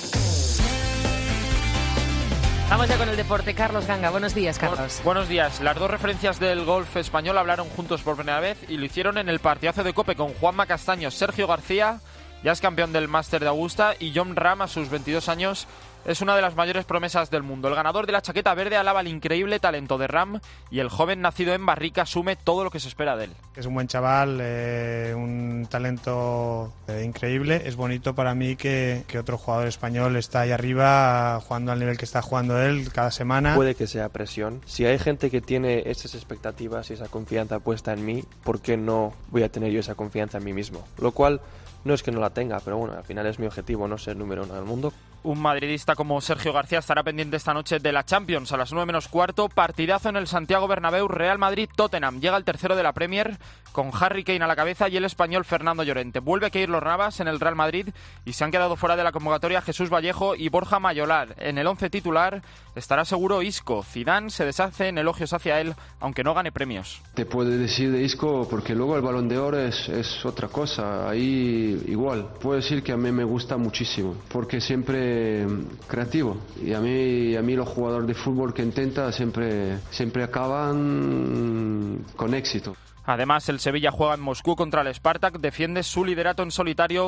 Vamos ya con el deporte. Carlos Ganga, buenos días, Carlos. Buenos días. Las dos referencias del golf español hablaron juntos por primera vez y lo hicieron en el partidazo de COPE con Juanma Castaño. Sergio García, ya es campeón del Máster de Augusta, y Jon Rahm, a sus veintidós años, es una de las mayores promesas del mundo. El ganador de la chaqueta verde alaba el increíble talento de Rahm y el joven nacido en Barrica asume todo lo que se espera de él. Es un buen chaval, eh, un talento eh, increíble. Es bonito para mí que, que otro jugador español está ahí arriba jugando al nivel que está jugando él cada semana. Puede que sea presión. Si hay gente que tiene esas expectativas y esa confianza puesta en mí, ¿por qué no voy a tener yo esa confianza en mí mismo? Lo cual no es que no la tenga, pero bueno, al final es mi objetivo, no ser número uno del mundo. Un madridista como Sergio García estará pendiente esta noche de la Champions a las nueve menos cuarto. Partidazo en el Santiago Bernabéu, Real Madrid-Tottenham. Llega el tercero de la Premier con Harry Kane a la cabeza y el español Fernando Llorente. Vuelve a Keylor Navas en el Real Madrid y se han quedado fuera de la convocatoria Jesús Vallejo y Borja Mayoral. En el once titular estará seguro Isco. Zidane se deshace en elogios hacia él, aunque no gane premios. Te puedo decir de Isco porque luego el Balón de Oro es, es otra cosa. Ahí igual. Puedo decir que a mí me gusta muchísimo porque siempre creativo y a mí a mí los jugadores de fútbol que intenta siempre siempre acaban con éxito. Además, el Sevilla juega en Moscú contra el Spartak, defiende su liderato en solitario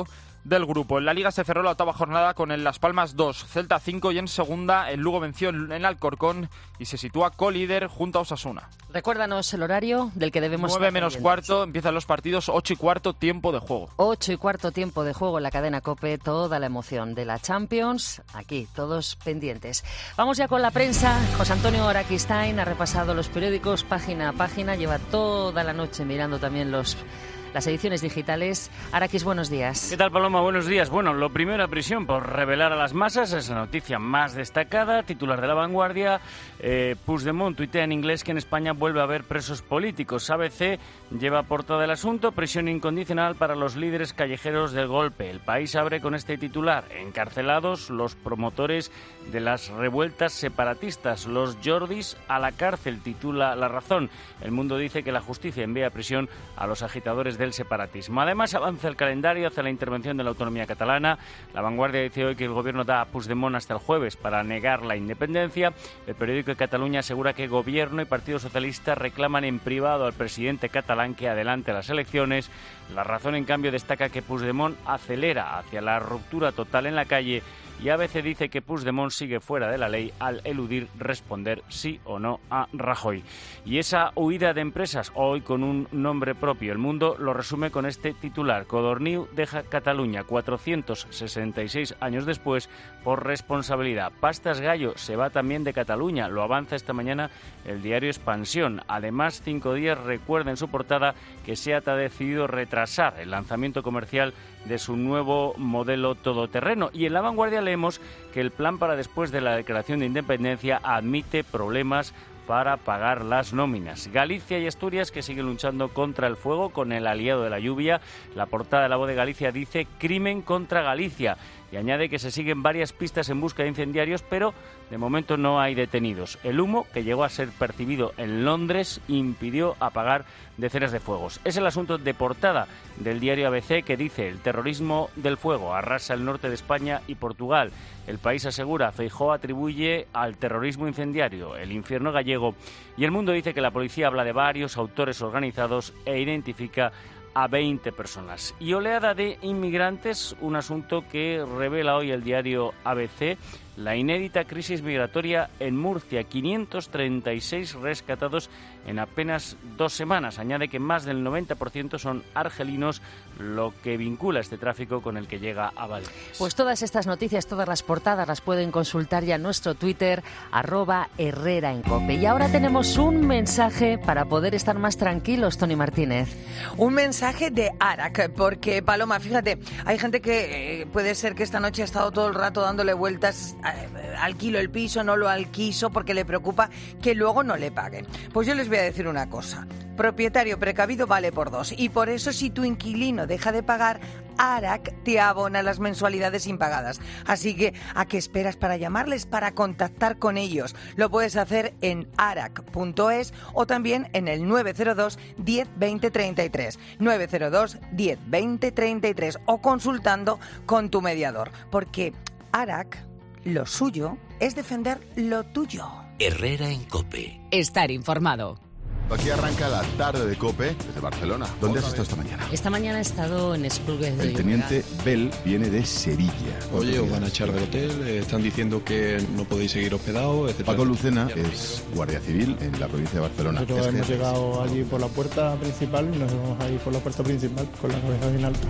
del grupo. En la Liga se cerró la octava jornada con el Las Palmas dos, Celta cinco y en segunda el Lugo venció en Alcorcón y se sitúa colíder junto a Osasuna. Recuérdanos el horario del que debemos nueve estar menos pendientes. cuarto, empiezan los partidos, ocho y cuarto, tiempo de juego. ocho y cuarto tiempo de juego en la cadena COPE, toda la emoción de la Champions, aquí, todos pendientes. Vamos ya con la prensa. José Antonio Araquistain ha repasado los periódicos página a página, lleva toda la noche mirando también los... las ediciones digitales. Araquis, buenos días. ¿Qué tal, Paloma? Buenos días. Bueno, lo primero, a prisión por revelar a las masas, es la noticia más destacada. Titular de La Vanguardia, eh, Puigdemont tuitea en inglés que en España vuelve a haber presos políticos. A B C lleva portada el asunto, prisión incondicional para los líderes callejeros del golpe. El País abre con este titular, encarcelados los promotores de las revueltas separatistas. Los Jordis a la cárcel, titula La Razón. El Mundo dice que la justicia envía a prisión a los agitadores de del separatismo. Además, avanza el calendario hacia la intervención de la autonomía catalana. La Vanguardia dice hoy que el gobierno da a Puigdemont hasta el jueves para negar la independencia. El periódico de Cataluña asegura que gobierno y Partido Socialista reclaman en privado al presidente catalán que adelante las elecciones. La Razón, en cambio, destaca que Puigdemont acelera hacia la ruptura total en la calle y A B C dice que Puigdemont sigue fuera de la ley al eludir responder sí o no a Rajoy. Y esa huida de empresas, hoy con un nombre propio, El Mundo lo resume con este titular. Codorniu deja Cataluña cuatrocientos sesenta y seis años después por responsabilidad. Pastas Gallo se va también de Cataluña, lo avanza esta mañana el diario Expansión. Además, Cinco Días recuerda en su portada que SEAT ha decidido retrasar el lanzamiento comercial de su nuevo modelo todoterreno. Y en La Vanguardia leemos que el plan para después de la declaración de independencia admite problemas para pagar las nóminas. Galicia y Asturias que siguen luchando contra el fuego con el aliado de la lluvia. La portada de La Voz de Galicia dice crimen contra Galicia y añade que se siguen varias pistas en busca de incendiarios, pero de momento no hay detenidos. El humo, que llegó a ser percibido en Londres, impidió apagar decenas de fuegos. Es el asunto de portada del diario A B C que dice el terrorismo del fuego arrasa el norte de España y Portugal. El País asegura, Feijóo atribuye al terrorismo incendiario el infierno gallego y El Mundo dice que la policía habla de varios autores organizados e identifica a veinte personas. Y oleada de inmigrantes, un asunto que revela hoy el diario A B C, la inédita crisis migratoria en Murcia, quinientos treinta y seis rescatados en apenas dos semanas. Añade que más del noventa por ciento son argelinos, lo que vincula este tráfico con el que llega a Valdés. Pues todas estas noticias, todas las portadas las pueden consultar ya en nuestro Twitter, arroba Herrera en Cope. Y ahora tenemos un mensaje para poder estar más tranquilos, Tony Martínez. Un mensaje de Arac, porque, Paloma, fíjate, hay gente que eh, puede ser que esta noche ha estado todo el rato dándole vueltas, eh, alquilo el piso, no lo alquiso, porque le preocupa que luego no le paguen. Pues yo les voy a decir una cosa. Propietario precavido vale por dos y por eso si tu inquilino deja de pagar, Arac te abona las mensualidades impagadas. Así que, ¿a qué esperas para llamarles, para contactar con ellos? Lo puedes hacer en arac punto es o también en el nueve cero dos, diez, veinte, treinta y tres. nueve cero dos, diez, veinte, treinta y tres o consultando con tu mediador. Porque Arac, lo suyo es defender lo tuyo. Herrera en Cope. Estar informado. Aquí arranca la tarde de COPE desde Barcelona. ¿Dónde has estado esta mañana? Esta mañana he estado en Esplugues de El teniente Bell viene de Sevilla. Oye, os van a echar del hotel, eh, están diciendo que no podéis seguir hospedados, etcétera. Paco Lucena es guardia civil en la provincia de Barcelona. Nosotros es hemos jefe. llegado allí por la puerta principal y nos vamos a ir por la puerta principal con la cabeza bien alta.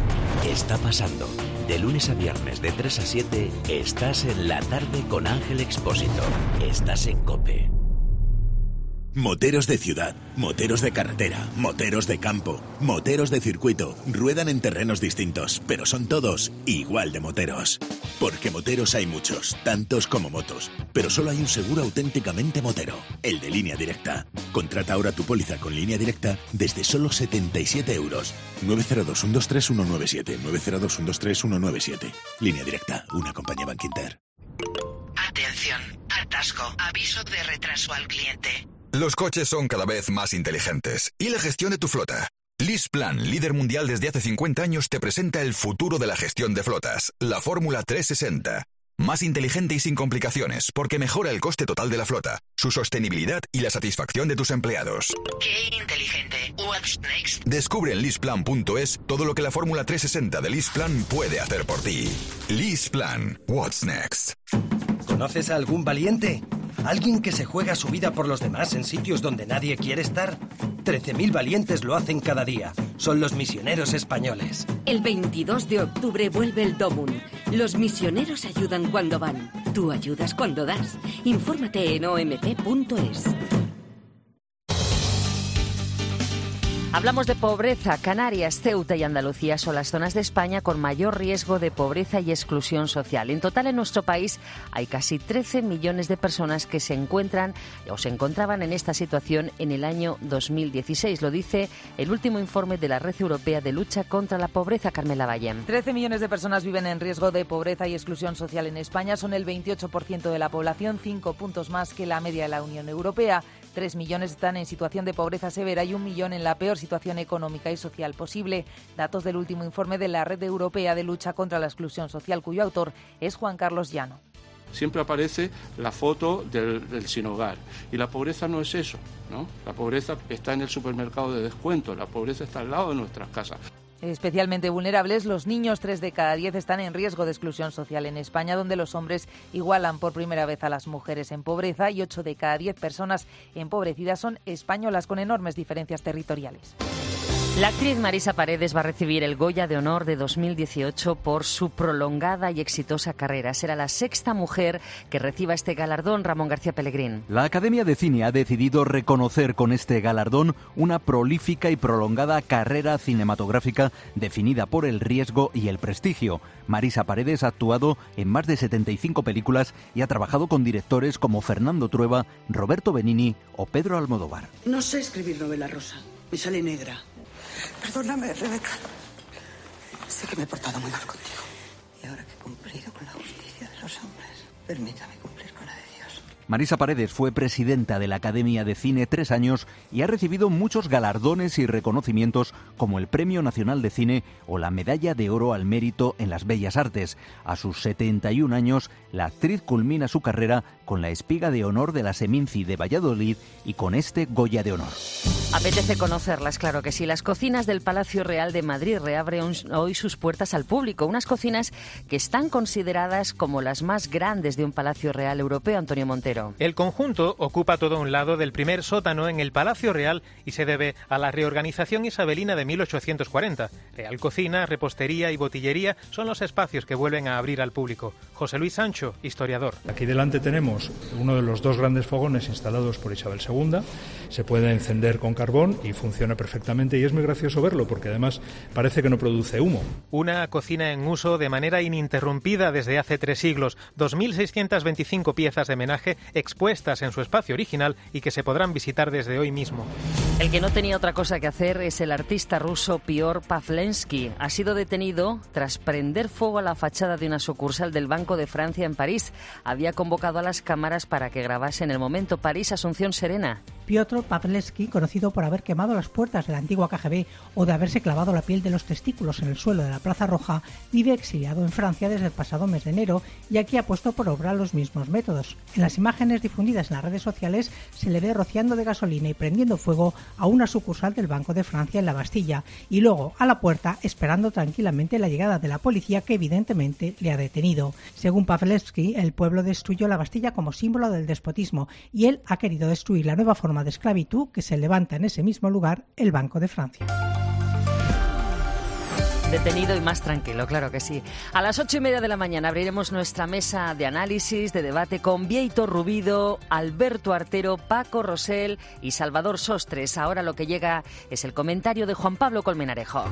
Está pasando. De lunes a viernes de tres a siete estás en la tarde con Ángel Expósito. Estás en COPE. Moteros de ciudad, moteros de carretera, moteros de campo, moteros de circuito, ruedan en terrenos distintos, pero son todos igual de moteros. Porque moteros hay muchos, tantos como motos, pero solo hay un seguro auténticamente motero, el de Línea Directa. Contrata ahora tu póliza con Línea Directa desde solo setenta y siete euros. nueve cero dos, uno dos tres, uno nueve siete, nueve cero dos, uno dos tres, uno nueve siete. Línea Directa, una compañía Bankinter. Atención, atasco, aviso de retraso al cliente. Los coches son cada vez más inteligentes y la gestión de tu flota. LeasePlan, líder mundial desde hace cincuenta años, te presenta el futuro de la gestión de flotas, la Fórmula trescientos sesenta. Más inteligente y sin complicaciones, porque mejora el coste total de la flota, su sostenibilidad y la satisfacción de tus empleados. ¡Qué inteligente! What's next? Descubre en leaseplan punto es todo lo que la Fórmula trescientos sesenta de LeasePlan puede hacer por ti. LeasePlan. What's next? ¿Conoces a algún valiente? ¿Alguien que se juega su vida por los demás en sitios donde nadie quiere estar? trece mil valientes lo hacen cada día. Son los misioneros españoles. El veintidós de octubre vuelve el Domun. Los misioneros ayudan cuando van. Tú ayudas cuando das. Infórmate en o m p punto es. Hablamos de pobreza. Canarias, Ceuta y Andalucía son las zonas de España con mayor riesgo de pobreza y exclusión social. En total, en nuestro país hay casi trece millones de personas que se encuentran o se encontraban en esta situación en el año dos mil dieciséis. Lo dice el último informe de la Red Europea de Lucha contra la Pobreza, Carmela Valle. trece millones de personas viven en riesgo de pobreza y exclusión social en España. Son el veintiocho por ciento de la población, cinco puntos más que la media de la Unión Europea. Tres millones están en situación de pobreza severa y un millón en la peor situación económica y social posible. Datos del último informe de la Red Europea de Lucha contra la Exclusión Social, cuyo autor es Juan Carlos Llano. Siempre aparece la foto del, del sin hogar. Y la pobreza no es eso, ¿no? La pobreza está en el supermercado de descuento, la pobreza está al lado de nuestras casas. Especialmente vulnerables, los niños, tres de cada diez están en riesgo de exclusión social en España, donde los hombres igualan por primera vez a las mujeres en pobreza y ocho de cada diez personas empobrecidas son españolas, con enormes diferencias territoriales. La actriz Marisa Paredes va a recibir el Goya de Honor de dos mil dieciocho por su prolongada y exitosa carrera. Será la sexta mujer que reciba este galardón. Ramón García Pellegrín. La Academia de Cine ha decidido reconocer con este galardón una prolífica y prolongada carrera cinematográfica definida por el riesgo y el prestigio. Marisa Paredes ha actuado en más de setenta y cinco películas y ha trabajado con directores como Fernando Trueba, Roberto Benigni o Pedro Almodóvar. No sé escribir novela rosa, me sale negra. Perdóname, Rebeca. Sé que me he portado muy mal contigo. Y ahora que he cumplido con la justicia de los hombres, permítame cumplir con la de Dios. Marisa Paredes fue presidenta de la Academia de Cine tres años y ha recibido muchos galardones y reconocimientos como el Premio Nacional de Cine o la Medalla de Oro al Mérito en las Bellas Artes. A sus setenta y un años, la actriz culmina su carrera con la Espiga de Honor de la Seminci de Valladolid y con este Goya de Honor. Apetece conocerlas, claro que sí. Las cocinas del Palacio Real de Madrid reabren hoy sus puertas al público. Unas cocinas que están consideradas como las más grandes de un Palacio Real europeo. Antonio Montero. El conjunto ocupa todo un lado del primer sótano en el Palacio Real y se debe a la reorganización isabelina de mil ochocientos cuarenta. Real Cocina, repostería y botillería son los espacios que vuelven a abrir al público. José Luis Sancho, historiador. Aquí delante tenemos uno de los dos grandes fogones instalados por Isabel segunda. Se puede encender con carbón y funciona perfectamente y es muy gracioso verlo porque además parece que no produce humo. Una cocina en uso de manera ininterrumpida desde hace tres siglos, dos mil seiscientas veinticinco piezas de menaje expuestas en su espacio original y que se podrán visitar desde hoy mismo. El que no tenía otra cosa que hacer es el artista ruso Piotr Pawlenski. Ha sido detenido tras prender fuego a la fachada de una sucursal del Banco de Francia en París. Había convocado a las cámaras para que grabasen el momento. París, Asunción Serena. Piotr Pawlenski, conocido por haber quemado las puertas de la antigua K G B o de haberse clavado la piel de los testículos en el suelo de la Plaza Roja, vive exiliado en Francia desde el pasado mes de enero y aquí ha puesto por obra los mismos métodos. En las imágenes difundidas en las redes sociales se le ve rociando de gasolina y prendiendo fuego a una sucursal del Banco de Francia en la Bastilla y luego a la puerta esperando tranquilamente la llegada de la policía que evidentemente le ha detenido. Según Pawlenski, el pueblo destruyó la Bastilla como símbolo del despotismo y él ha querido destruir la nueva forma de esclavitud que se levanta en ese mismo lugar, el Banco de Francia. Detenido y más tranquilo, claro que sí. A las ocho y media de la mañana abriremos nuestra mesa de análisis, de debate con Bieito Rubido, Alberto Artero, Paco Rosell y Salvador Sostres. Ahora lo que llega es el comentario de Juan Pablo Colmenarejo.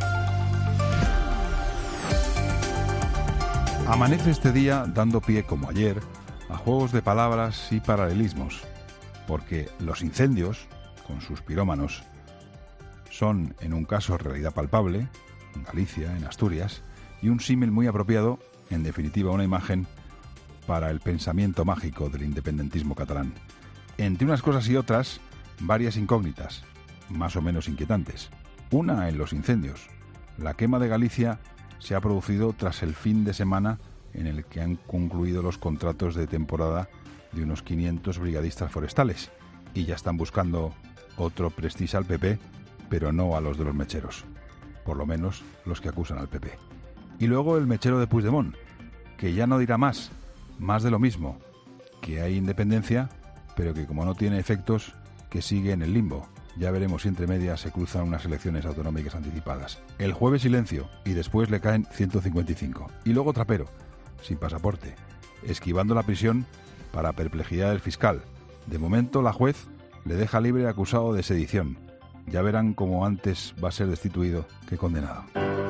Amanece este día dando pie, como ayer, a juegos de palabras y paralelismos, porque los incendios, con sus pirómanos, son en un caso realidad palpable, en Galicia, en Asturias, y un símil muy apropiado, en definitiva una imagen, para el pensamiento mágico del independentismo catalán. Entre unas cosas y otras, varias incógnitas, más o menos inquietantes. Una en los incendios. La quema de Galicia se ha producido tras el fin de semana en el que han concluido los contratos de temporada de unos quinientos brigadistas forestales y ya están buscando otro Prestige al P P, pero no a los de los mecheros, por lo menos los que acusan al P P. Y luego el mechero de Puigdemont, que ya no dirá más, más de lo mismo, que hay independencia, pero que como no tiene efectos, que sigue en el limbo. Ya veremos si entre medias se cruzan unas elecciones autonómicas anticipadas. El jueves silencio y después le caen ciento cincuenta y cinco. Y luego Trapero, sin pasaporte, esquivando la prisión para perplejidad del fiscal. De momento la juez le deja libre acusado de sedición. Ya verán cómo antes va a ser destituido que condenado.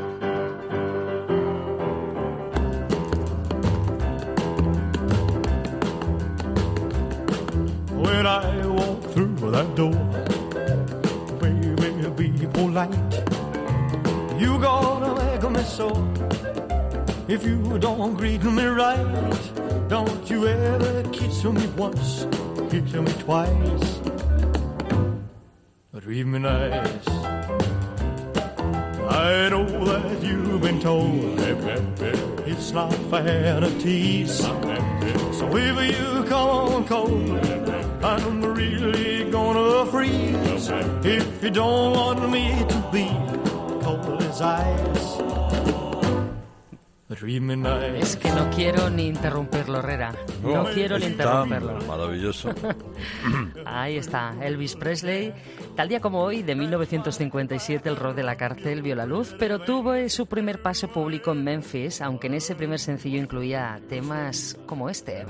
When I walk through that door, baby, be polite. You gonna make me so. If you don't greet me right, don't you ever kiss me once, kiss me twice. Treat me nice. I know that you've been told it's not fair to tease. So if you come on cold, I'm really gonna freeze. If you don't want me to be cold as ice, treat me nice. Es que no quiero ni interrumpirlo, Herrera. No, no quiero ni interrumpirlo. Maravilloso. Ahí está, Elvis Presley. Tal día como hoy, de mil novecientos cincuenta y siete, el rock de la cárcel vio la luz, pero tuvo su primer paso público en Memphis, aunque en ese primer sencillo incluía temas como este.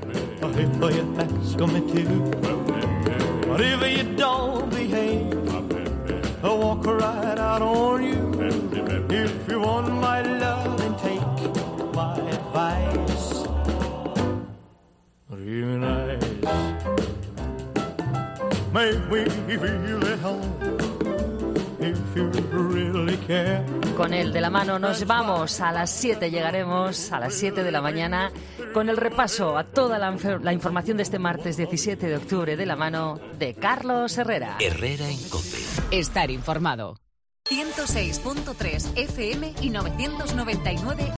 Con él de la mano nos vamos. A las siete llegaremos, a las siete de la mañana, con el repaso a toda la, la información de este martes diecisiete de octubre, de la mano de Carlos Herrera. Herrera en COPE. Estar informado. ciento seis punto tres F M y novecientos noventa y nueve